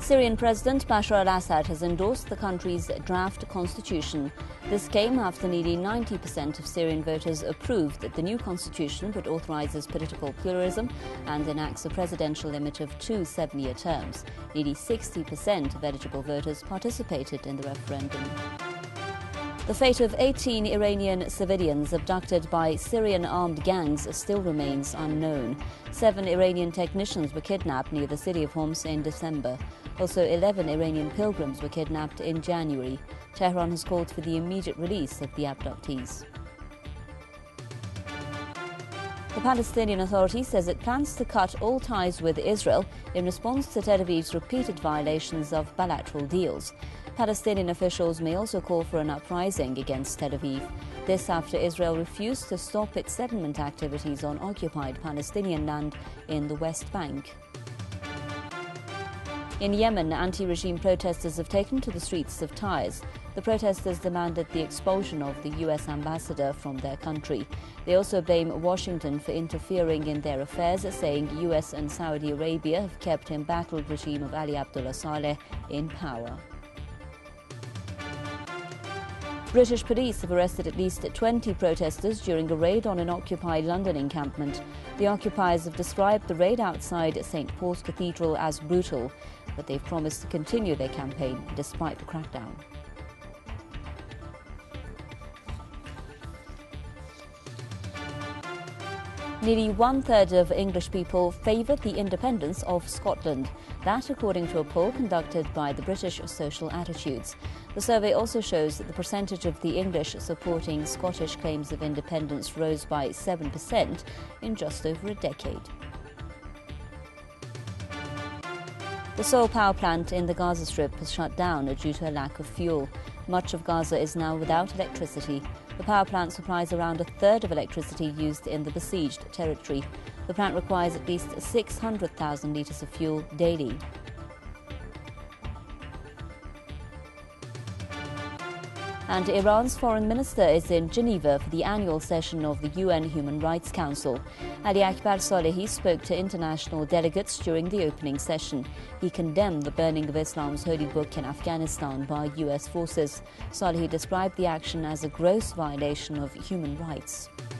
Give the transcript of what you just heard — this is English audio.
Syrian President Bashar al-Assad has endorsed the country's draft constitution. This came after nearly 90% of Syrian voters approved that the new constitution, that authorises political pluralism and enacts a presidential limit of 2 7-year terms. Nearly 60% of eligible voters participated in the referendum. The fate of 18 Iranian civilians abducted by Syrian armed gangs still remains unknown. 7 Iranian technicians were kidnapped near the city of Homs in December. Also, 11 Iranian pilgrims were kidnapped in January. Tehran has called for the immediate release of the abductees. The Palestinian Authority says it plans to cut all ties with Israel in response to Tel Aviv's repeated violations of bilateral deals. Palestinian officials may also call for an uprising against Tel Aviv. This after Israel refused to stop its settlement activities on occupied Palestinian land in the West Bank. In Yemen, anti-regime protesters have taken to the streets of Taiz. The protesters demanded the expulsion of the US ambassador from their country. They also blame Washington for interfering in their affairs, saying US and Saudi Arabia have kept embattled regime of Ali Abdullah Saleh in power. British police have arrested at least 20 protesters during a raid on an occupied London encampment. The occupiers have described the raid outside St Paul's Cathedral as brutal, but they've promised to continue their campaign despite the crackdown. Nearly one-third of English people favoured the independence of Scotland. That, according to a poll conducted by the British Social Attitudes. The survey also shows that the percentage of the English supporting Scottish claims of independence rose by 7% in just over a decade. The Soal power plant in the Gaza Strip has shut down due to a lack of fuel. Much of Gaza is now without electricity. The power plant supplies around a third of electricity used in the besieged territory. The plant requires at least 600,000 litres of fuel daily. And Iran's foreign minister is in Geneva for the annual session of the UN Human Rights Council. Ali Akbar Salehi spoke to international delegates during the opening session. He condemned the burning of Islam's holy book in Afghanistan by US forces. Salehi described the action as a gross violation of human rights.